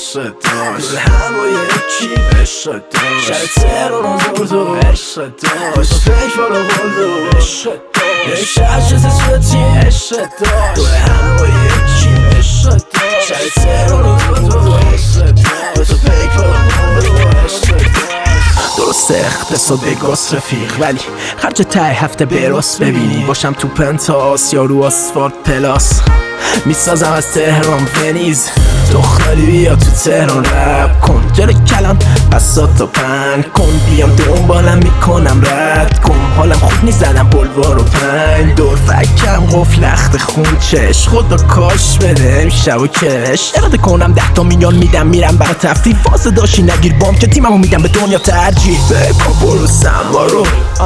عشق داشت دور هم با یکی عشق داشت شب تهران آزرد و عشق داشت فکر بالا قلد و عشق داشت یک شب چه سوتی عشق داشت دور هم با یکی عشق داشت شب تهران آزرد و عشق داشت فکر بالا قلد و عشق داشت درسته اقتصاد بگاس رفیق ولی خرج ته هفته براس ببینی باشم تو پنتاس یا رو آسفالت پلاس میسازم از تهران ونیز دختری بیا تو تهران رپ کن جلو کلم بسات تا پنگ کن بیام دنبالم میکنم رد کن حالم خوب نیزدم بلوار و پنگ دور فکرم قفل لخت خون چش خدا کاش بده امشب و کش اراده کنم 10 میلیون میدم میرم برا تفریح واسه داشی نگیر بام که تیممو میدم به دنیا ترجیح بکن برو سنبارو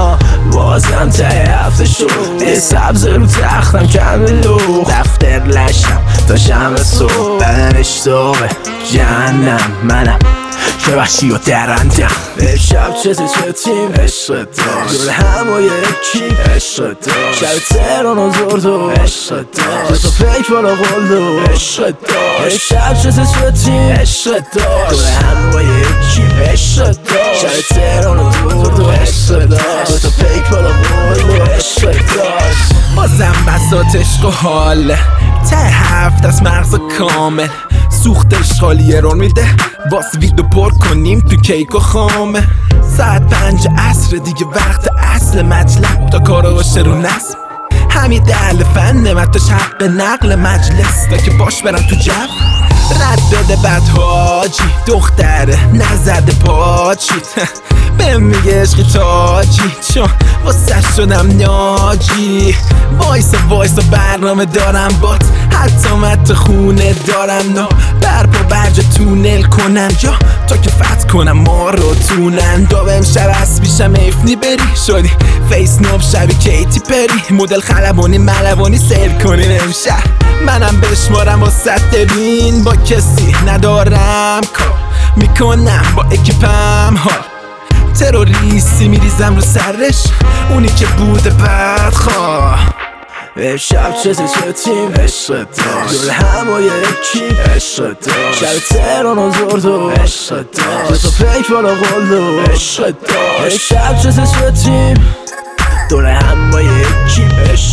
بازم ته هفته شد یه سبز رو تختم کم لوخ دفتر لشم تا شم صبح بدن اشتاقه جهنم منم چه وحشی و درندم شب چه تیم عشق داشت دور هم با یکی عشق داشت شب تهران آزرد و عشق داشت فکر بالا قلد و عشق داشت شب چه تیم عشق داشت دور هم با یکی عشق داشت شب تهران آزرد و عشق داشت فکر بالا قلد و عشق داشت بازم بسات عشق و حاله ته هفت از مغز کامل سوختش خالیه رو میده باز ویدو پر کنیم تو کیک و خامه ساعت 5 عصر دیگه وقت اصل مطلب تا کارا باشه رو نصب همین دل فنه متاش حق نقل مجلس تا که باش برم تو جو رد بده بعد حاجی دختره نزده پاچید بهم میگه عشقی تاجی چون واسه شدم ناجی وایسا برنامه دارم بات حتی خونه دارم نا برپا برج تونل کنم جا تا که فتح کنم ما رو تونن دو امشب از پیشم ایفنی بری شدی فیس نوب شبی کیتی پری مدل خلبانی ملوانی سیر کنین امشب منم بشمارم و ست بین با کسی ندارم کار میکنم با اکیپم ها تروریستی میریزم رو سرش اونی که بوده بدخواه شب چه تیم عشق داشت دور هم با یکی عشق داشت شب تهران آزرد و عشق داشت فکر بالا قلد و عشق داشت شب چه تیم دور هم با یکی عشق